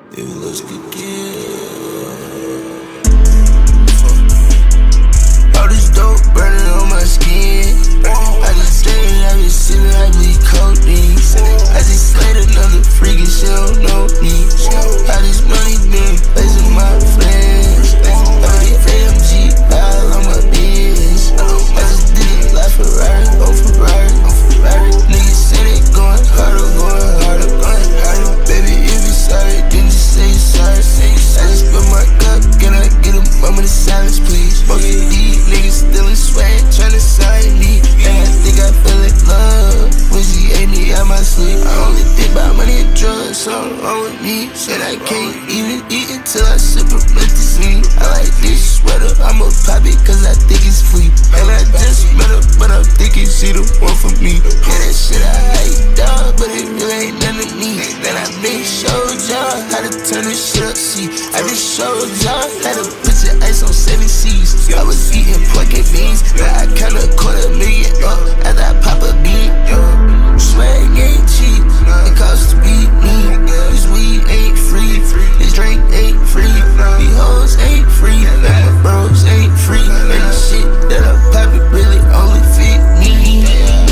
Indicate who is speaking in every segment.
Speaker 1: If it looks good, all this dope burning on my skin. I just stay, I be sipping, I be codeine. I just slayed another freak and she don't know me. All this money been placing my friends. AMG, all on my biz. I just did it like Ferrari, oh Ferrari, oh Ferrari. Niggas say they going harder, going harder, going harder. Baby, if you sorry, then just say you're sorry. I just spill my cup, can I get a moment of silence, please? Most of these niggas still in swag, tryna sign me. And I think I feel like love when she ate me out my sleep. I only think about money and drugs, something wrong with me. Said I can't even eat until I supplement the scene. I like this sweater, I'ma pop it cause I think it's free. And I just met her, but I'm thinking she the one for me. Yeah, that shit I hate, dog, but it really ain't none of me. Then I been showed y'all how to turn this shit up, see. I been showed y'all how to put your ice on 7 C's. I was eating pork and beans, but I kinda caught $1 million up after I pop a bean. Swag ain't cheap, it costs to be me. This weed ain't free, this drink ain't free. These hoes ain't free, and my bros ain't free. And the shit that I pop it really only fit me.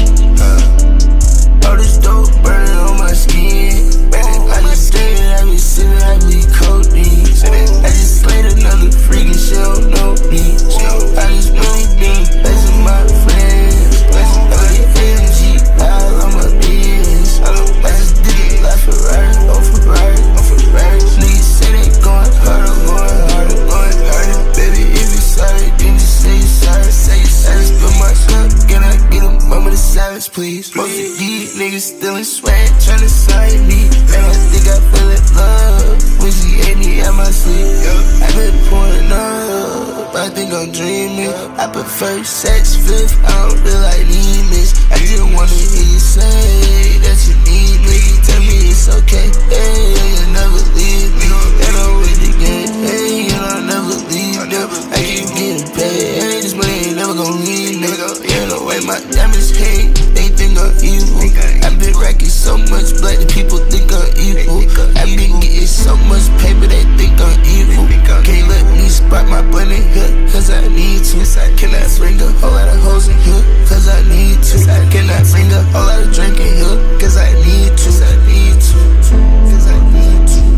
Speaker 1: All this dope burning on my skin. I just stay, I be sipping, I be codeine. I just slayed another freak and she don't know me. I just money been placing my friends. AMG, all on my biz. I just did it like Ferrari, oh Ferrari, oh Ferrari. Niggas say they going harder, going harder, going harder. Baby, if you sorry, then just say you're sorry. I just spill my cup, can I get a moment of silence, please? Most of these niggas still in swag, tryna sign me. And I think I feel like love when she ate me out my sleep. I been pouring up, I think I'm dreaming. I prefer sex fifth, I don't feel like demons. I just wanna hear you say that you need me. Tell me it's okay, hey, you'll never leave me. And I'm with the game, hey, and I'll never leave them. I keep getting paid, hey, this money ain't never gon' leave me. You know way my diamonds hate, they think I'm evil. I've been racking so much blood that people think I'm evil. I've been getting so much paper, they think I'm evil. Can't let me spot my bun in here, cause I need to. Can I bring a whole lot of hoes in here, cause I need to. Can I bring a whole lot of drink in here, cause I need to. Cause I need to. Cause I need to.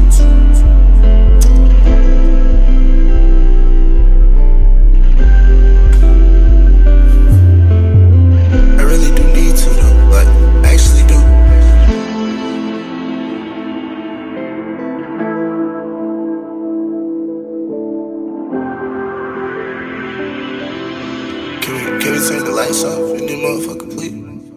Speaker 1: I really do need to though, like, I actually do. Can we turn the lights off and then motherfucker please?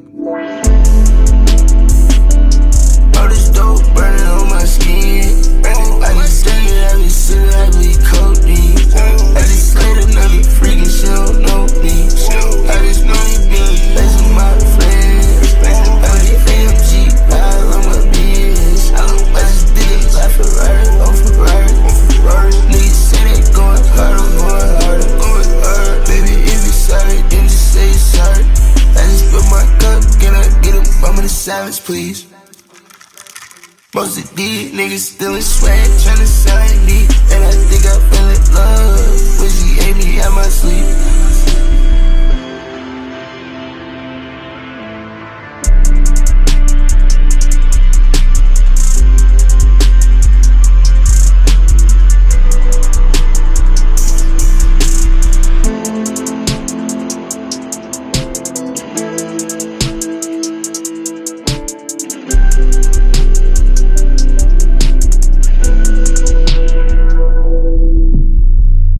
Speaker 1: All this dope burning on my skin. I just stay, I be sipping, I be codeine. I just slayed another freak and she don't know me. I just money been placing my friends. AMG, all on my biz. I just did it like Ferrari, oh Ferrari, oh Ferrari. Niggas say they going harder, going harder, going harder. Baby, if you sorry, then just say you're sorry. I just spill my cup, can I get a moment of silence, please? Most of these niggas still in swag, tryna sign me. And I think I feel like love when she ate me out my